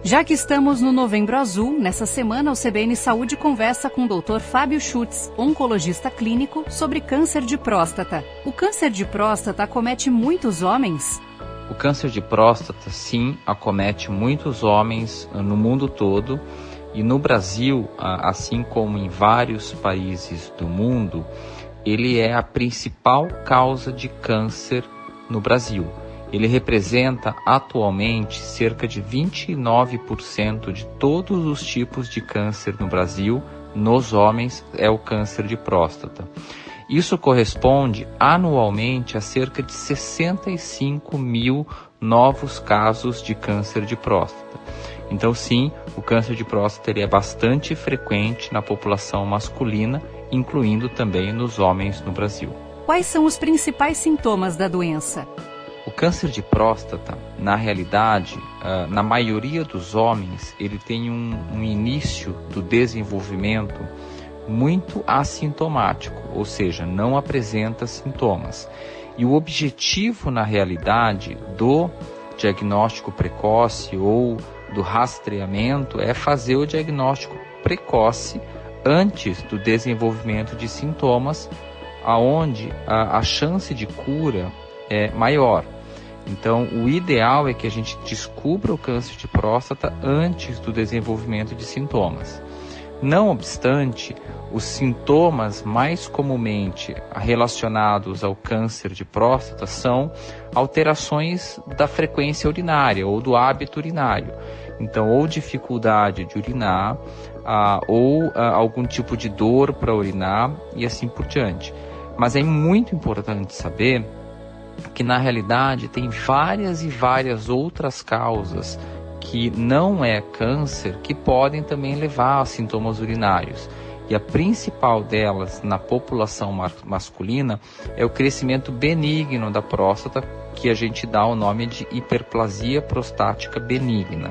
Já que estamos no Novembro Azul, nessa semana o CBN Saúde conversa com o Dr. Fábio Schutz, oncologista clínico, sobre câncer de próstata. O câncer de próstata acomete muitos homens? O câncer de próstata, sim, acomete muitos homens no mundo todo. E no Brasil, assim como em vários países do mundo, ele é a principal causa de câncer no Brasil. Ele representa atualmente cerca de 29% de todos os tipos de câncer no Brasil. Nos homens é o câncer de próstata. Isso corresponde anualmente a cerca de 65 mil novos casos de câncer de próstata. Então sim, o câncer de próstata ele é bastante frequente na população masculina, incluindo também nos homens no Brasil. Quais são os principais sintomas da doença? O câncer de próstata, na realidade, na maioria dos homens, ele tem um início do desenvolvimento muito assintomático, ou seja, não apresenta sintomas. E o objetivo, na realidade, do diagnóstico precoce ou do rastreamento é fazer o diagnóstico precoce antes do desenvolvimento de sintomas, aonde a chance de cura é maior. Então, o ideal é que a gente descubra o câncer de próstata antes do desenvolvimento de sintomas. Não obstante, os sintomas mais comumente relacionados ao câncer de próstata são alterações da frequência urinária ou do hábito urinário. Então, ou dificuldade de urinar, ou algum tipo de dor para urinar e assim por diante. Mas é muito importante saber que na realidade tem várias e várias outras causas que não é câncer que podem também levar a sintomas urinários. E a principal delas na população masculina é o crescimento benigno da próstata, que a gente dá o nome de hiperplasia prostática benigna,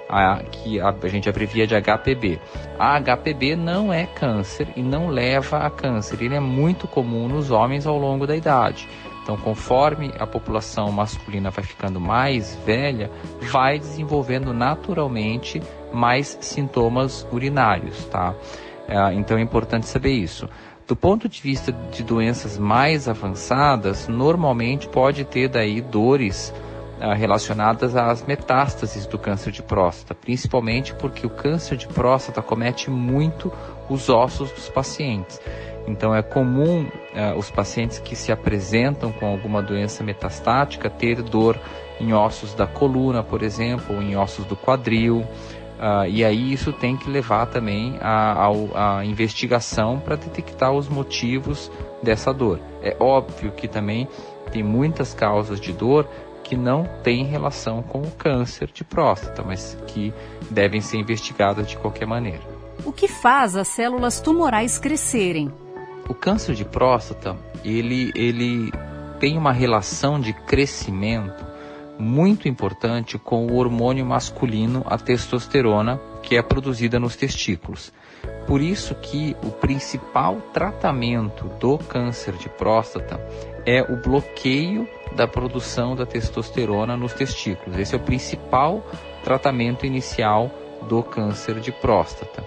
que a gente abrevia de HPB. A HPB não é câncer e não leva a câncer. Ele é muito comum nos homens ao longo da idade. Então, conforme a população masculina vai ficando mais velha, vai desenvolvendo naturalmente mais sintomas urinários, tá? Então é importante saber isso. Do ponto de vista de doenças mais avançadas, normalmente pode ter daí dores relacionadas às metástases do câncer de próstata, principalmente porque o câncer de próstata acomete muito os ossos dos pacientes. Então é comum os pacientes que se apresentam com alguma doença metastática ter dor em ossos da coluna, por exemplo, ou em ossos do quadril, e aí isso tem que levar também a investigação para detectar os motivos dessa dor. É óbvio que também tem muitas causas de dor que não têm relação com o câncer de próstata, mas que devem ser investigadas de qualquer maneira. O que faz as células tumorais crescerem? O câncer de próstata, ele tem uma relação de crescimento muito importante com o hormônio masculino, a testosterona, que é produzida nos testículos. Por isso que o principal tratamento do câncer de próstata é o bloqueio da produção da testosterona nos testículos. Esse é o principal tratamento inicial do câncer de próstata.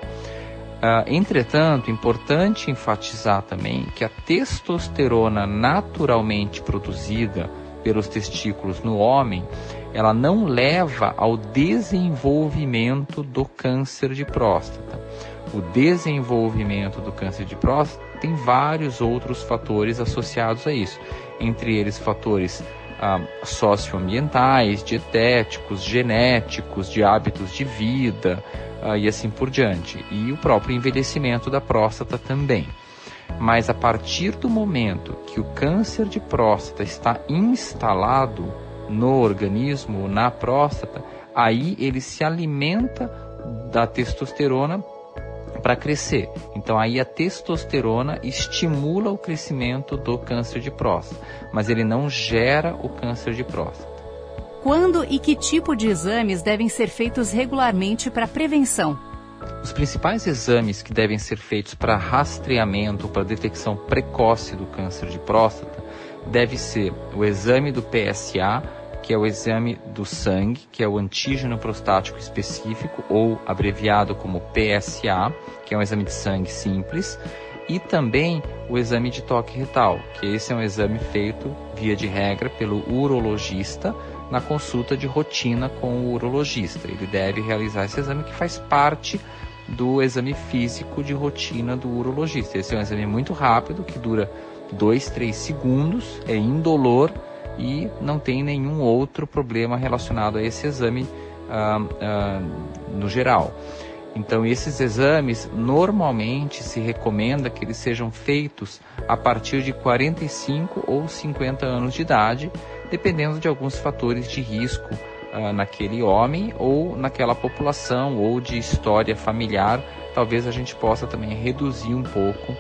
Entretanto, importante enfatizar também que a testosterona naturalmente produzida pelos testículos no homem, ela não leva ao desenvolvimento do câncer de próstata. O desenvolvimento do câncer de próstata tem vários outros fatores associados a isso, entre eles fatores socioambientais, dietéticos, genéticos, de hábitos de vida, e assim por diante, e o próprio envelhecimento da próstata também. Mas a partir do momento que o câncer de próstata está instalado no organismo, na próstata, aí ele se alimenta da testosterona para crescer. Então aí a testosterona estimula o crescimento do câncer de próstata, mas ele não gera o câncer de próstata. Quando e que tipo de exames devem ser feitos regularmente para prevenção? Os principais exames que devem ser feitos para rastreamento, para detecção precoce do câncer de próstata, deve ser o exame do PSA, que é o exame do sangue, que é o antígeno prostático específico, ou abreviado como PSA, que é um exame de sangue simples, e também o exame de toque retal, que esse é um exame feito, via de regra, pelo urologista na consulta de rotina com o urologista. Ele deve realizar esse exame, que faz parte do exame físico de rotina do urologista. Esse é um exame muito rápido, que dura 2-3 segundos, é indolor e não tem nenhum outro problema relacionado a esse exame no geral. Então, esses exames, normalmente se recomenda que eles sejam feitos a partir de 45 ou 50 anos de idade, dependendo de alguns fatores de risco naquele homem ou naquela população, ou de história familiar. Talvez a gente possa também reduzir um pouco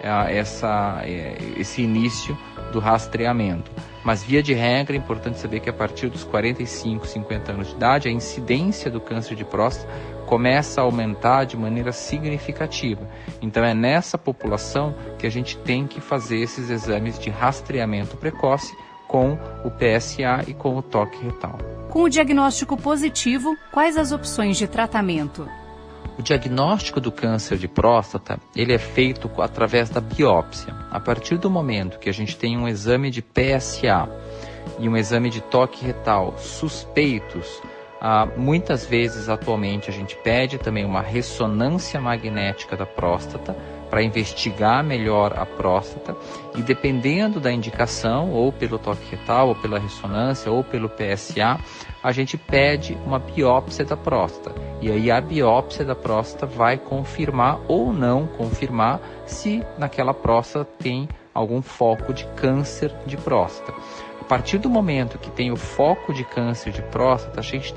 esse início do rastreamento. Mas, via de regra, é importante saber que a partir dos 45, 50 anos de idade, a incidência do câncer de próstata começa a aumentar de maneira significativa. Então, é nessa população que a gente tem que fazer esses exames de rastreamento precoce com o PSA e com o toque retal. Com o diagnóstico positivo, quais as opções de tratamento? O diagnóstico do câncer de próstata, ele é feito através da biópsia. A partir do momento que a gente tem um exame de PSA e um exame de toque retal suspeitos, muitas vezes atualmente a gente pede também uma ressonância magnética da próstata para investigar melhor a próstata, e dependendo da indicação, ou pelo toque retal, ou pela ressonância, ou pelo PSA, a gente pede uma biópsia da próstata. E aí a biópsia da próstata vai confirmar ou não confirmar se naquela próstata tem algum foco de câncer de próstata. A partir do momento que tem o foco de câncer de próstata, a gente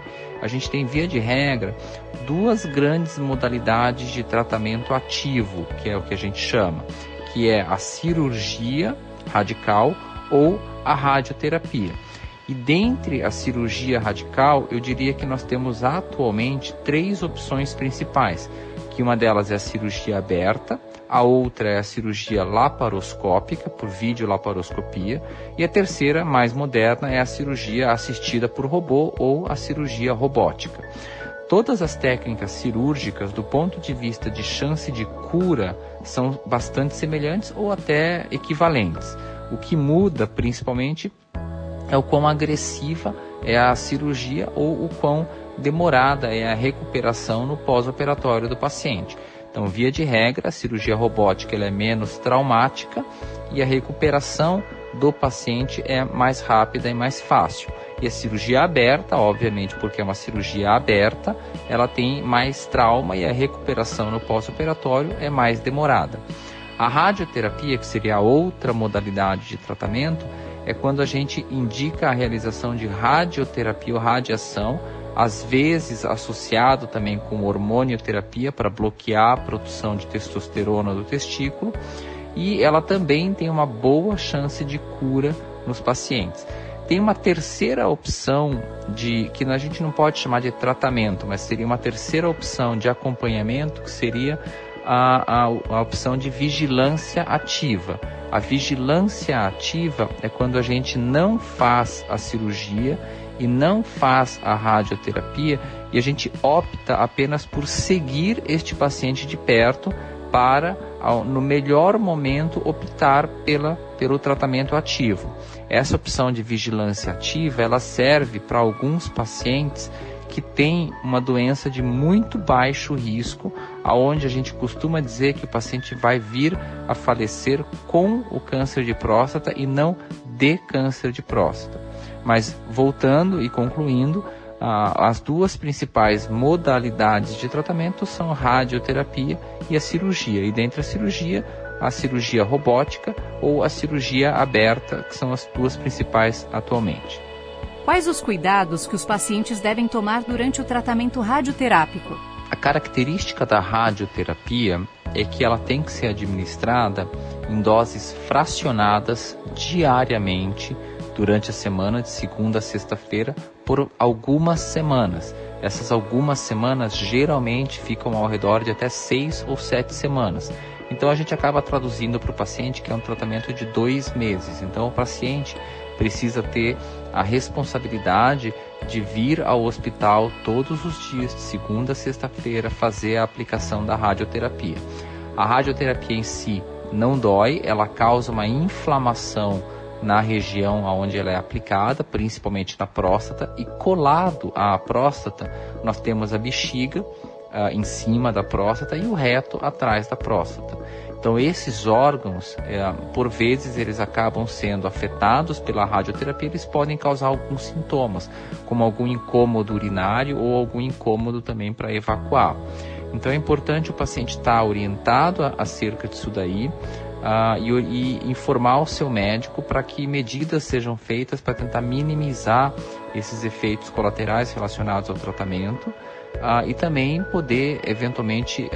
tem, via de regra, duas grandes modalidades de tratamento ativo, que é o que a gente chama, que é a cirurgia radical ou a radioterapia. E dentre a cirurgia radical, eu diria que nós temos atualmente 3 opções principais, que uma delas é a cirurgia aberta, a outra é a cirurgia laparoscópica, por videolaparoscopia, e a terceira, mais moderna, é a cirurgia assistida por robô ou a cirurgia robótica. Todas as técnicas cirúrgicas, do ponto de vista de chance de cura, são bastante semelhantes ou até equivalentes. O que muda, principalmente, é o quão agressiva é a cirurgia ou o quão demorada é a recuperação no pós-operatório do paciente. Então, via de regra, a cirurgia robótica ela é menos traumática e a recuperação do paciente é mais rápida e mais fácil. E a cirurgia aberta, obviamente, porque é uma cirurgia aberta, ela tem mais trauma e a recuperação no pós-operatório é mais demorada. A radioterapia, que seria a outra modalidade de tratamento, é quando a gente indica a realização de radioterapia ou radiação, às vezes associado também com hormonioterapia para bloquear a produção de testosterona do testículo, e ela também tem uma boa chance de cura nos pacientes. Tem uma terceira opção que a gente não pode chamar de tratamento, mas seria uma terceira opção de acompanhamento, que seria a opção de vigilância ativa. A vigilância ativa é quando a gente não faz a cirurgia e não faz a radioterapia, e a gente opta apenas por seguir este paciente de perto para, no melhor momento, optar pelo tratamento ativo. Essa opção de vigilância ativa, ela serve para alguns pacientes que têm uma doença de muito baixo risco, aonde a gente costuma dizer que o paciente vai vir a falecer com o câncer de próstata e não de câncer de próstata. Mas, voltando e concluindo, as duas principais modalidades de tratamento são a radioterapia e a cirurgia. E dentre a cirurgia robótica ou a cirurgia aberta, que são as duas principais atualmente. Quais os cuidados que os pacientes devem tomar durante o tratamento radioterápico? A característica da radioterapia é que ela tem que ser administrada em doses fracionadas diariamente durante a semana, de segunda a sexta-feira, por algumas semanas. Essas algumas semanas geralmente ficam ao redor de até 6 ou 7 semanas. Então a gente acaba traduzindo para o paciente que é um tratamento de 2 meses. Então o paciente precisa ter a responsabilidade de vir ao hospital todos os dias, de segunda a sexta-feira, fazer a aplicação da radioterapia. A radioterapia em si não dói, ela causa uma inflamação na região onde ela é aplicada, principalmente na próstata, e colado à próstata nós temos a bexiga em cima da próstata e o reto atrás da próstata. Então esses órgãos, por vezes eles acabam sendo afetados pela radioterapia, eles podem causar alguns sintomas, como algum incômodo urinário ou algum incômodo também para evacuar. Então é importante o paciente estar orientado acerca disso daí, e informar o seu médico para que medidas sejam feitas para tentar minimizar esses efeitos colaterais relacionados ao tratamento, e também poder eventualmente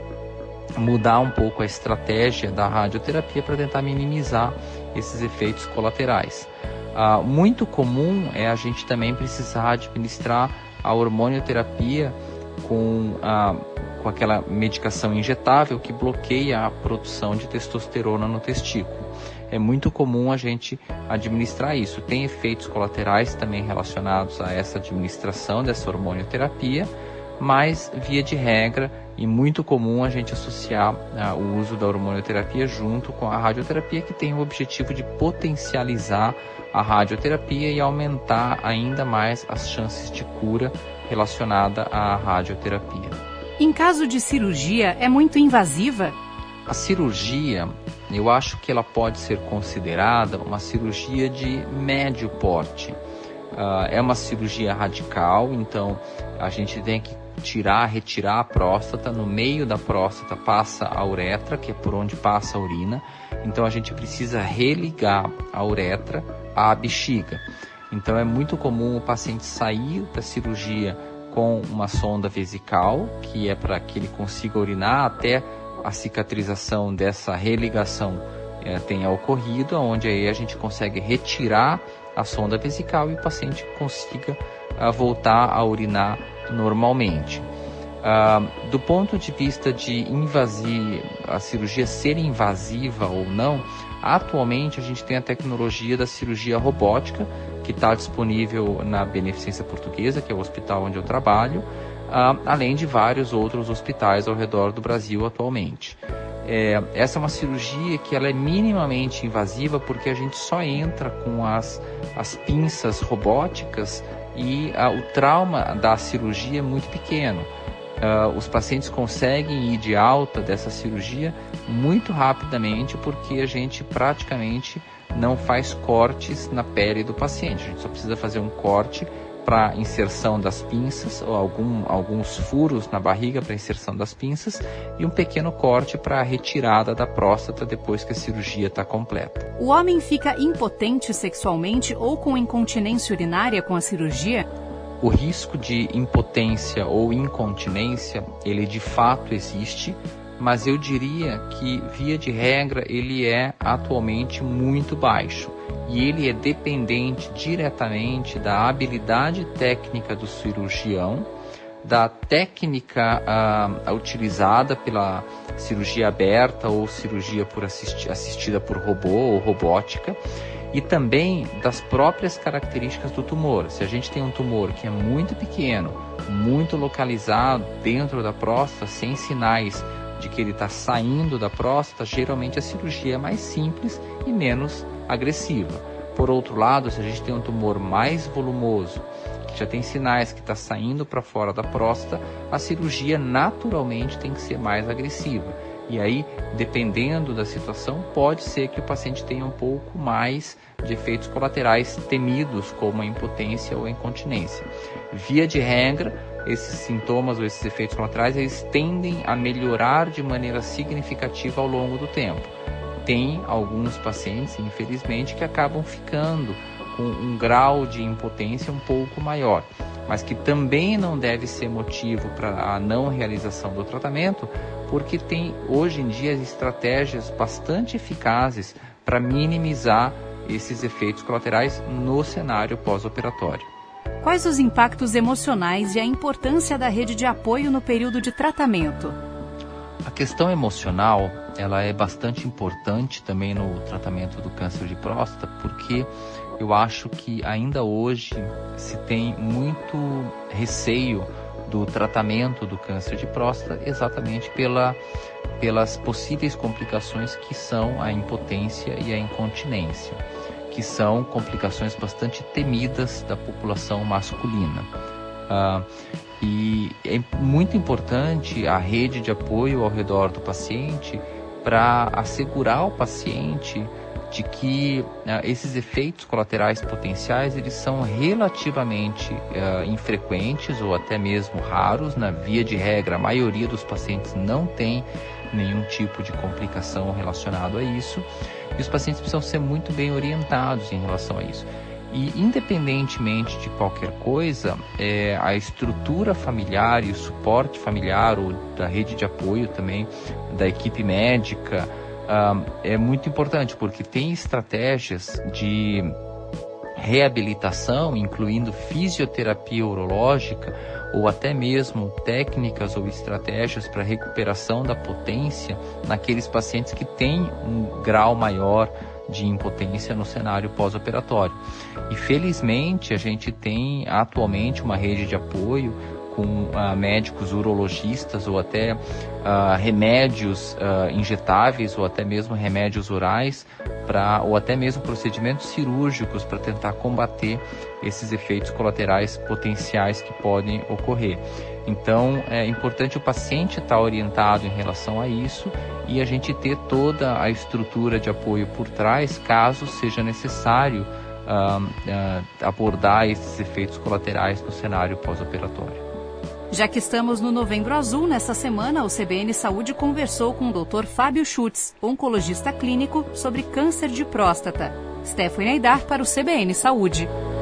mudar um pouco a estratégia da radioterapia para tentar minimizar esses efeitos colaterais. Muito comum é a gente também precisar administrar a hormonioterapia com aquela medicação injetável que bloqueia a produção de testosterona no testículo. É muito comum a gente administrar isso. Tem efeitos colaterais também relacionados a essa administração dessa hormonioterapia, mas via de regra e muito comum a gente associar o uso da hormonioterapia junto com a radioterapia, que tem o objetivo de potencializar a radioterapia e aumentar ainda mais as chances de cura relacionada à radioterapia. Em caso de cirurgia, é muito invasiva? A cirurgia, eu acho que ela pode ser considerada uma cirurgia de médio porte. É uma cirurgia radical, então a gente tem que retirar a próstata. No meio da próstata passa a uretra, que é por onde passa a urina. Então a gente precisa religar a uretra à bexiga. Então é muito comum o paciente sair da cirurgia com uma sonda vesical, que é para que ele consiga urinar até a cicatrização dessa religação tenha ocorrido, onde aí a gente consegue retirar a sonda vesical e o paciente consiga voltar a urinar normalmente. Do ponto de vista de a cirurgia ser invasiva ou não, atualmente a gente tem a tecnologia da cirurgia robótica, que está disponível na Beneficência Portuguesa, que é o hospital onde eu trabalho, além de vários outros hospitais ao redor do Brasil atualmente. Essa é uma cirurgia que ela é minimamente invasiva porque a gente só entra com as pinças robóticas e o trauma da cirurgia é muito pequeno. Os pacientes conseguem ir de alta dessa cirurgia muito rapidamente porque a gente praticamente não faz cortes na pele do paciente. A gente só precisa fazer um corte para inserção das pinças, ou alguns furos na barriga para inserção das pinças, e um pequeno corte para a retirada da próstata depois que a cirurgia está completa. O homem fica impotente sexualmente ou com incontinência urinária com a cirurgia? O risco de impotência ou incontinência, ele de fato existe, mas eu diria que, via de regra, ele é atualmente muito baixo. E ele é dependente diretamente da habilidade técnica do cirurgião, da técnica utilizada pela cirurgia aberta ou cirurgia assistida por robô ou robótica, e também das próprias características do tumor. Se a gente tem um tumor que é muito pequeno, muito localizado dentro da próstata, sem sinais de que ele está saindo da próstata, geralmente a cirurgia é mais simples e menos agressiva. Por outro lado, se a gente tem um tumor mais volumoso, que já tem sinais que está saindo para fora da próstata, a cirurgia naturalmente tem que ser mais agressiva. E aí, dependendo da situação, pode ser que o paciente tenha um pouco mais de efeitos colaterais temidos, como a impotência ou a incontinência. Via de regra, esses sintomas ou esses efeitos colaterais, eles tendem a melhorar de maneira significativa ao longo do tempo. Tem alguns pacientes, infelizmente, que acabam ficando com um grau de impotência um pouco maior, mas que também não deve ser motivo para a não realização do tratamento, porque tem hoje em dia estratégias bastante eficazes para minimizar esses efeitos colaterais no cenário pós-operatório. Quais os impactos emocionais e a importância da rede de apoio no período de tratamento? A questão emocional, ela é bastante importante também no tratamento do câncer de próstata, porque eu acho que ainda hoje se tem muito receio do tratamento do câncer de próstata, exatamente pelas possíveis complicações que são a impotência e a incontinência, que são complicações bastante temidas da população masculina. E é muito importante a rede de apoio ao redor do paciente para assegurar o paciente de que esses efeitos colaterais potenciais eles são relativamente infrequentes ou até mesmo raros. Na via de regra, a maioria dos pacientes não tem nenhum tipo de complicação relacionado a isso, e os pacientes precisam ser muito bem orientados em relação a isso. E independentemente de qualquer coisa, a estrutura familiar e o suporte familiar, ou da rede de apoio também, da equipe médica, é muito importante, porque tem estratégias de reabilitação, incluindo fisioterapia urológica, ou até mesmo técnicas ou estratégias para recuperação da potência naqueles pacientes que têm um grau maior de impotência no cenário pós-operatório. E felizmente a gente tem atualmente uma rede de apoio com médicos urologistas ou até remédios injetáveis ou até mesmo remédios orais ou até mesmo procedimentos cirúrgicos para tentar combater esses efeitos colaterais potenciais que podem ocorrer. Então é importante o paciente estar orientado em relação a isso e a gente ter toda a estrutura de apoio por trás, caso seja necessário abordar esses efeitos colaterais no cenário pós-operatório. Já que estamos no Novembro Azul, nessa semana o CBN Saúde conversou com o Dr. Fábio Schutz, oncologista clínico, sobre câncer de próstata. Stephanie Aidar para o CBN Saúde.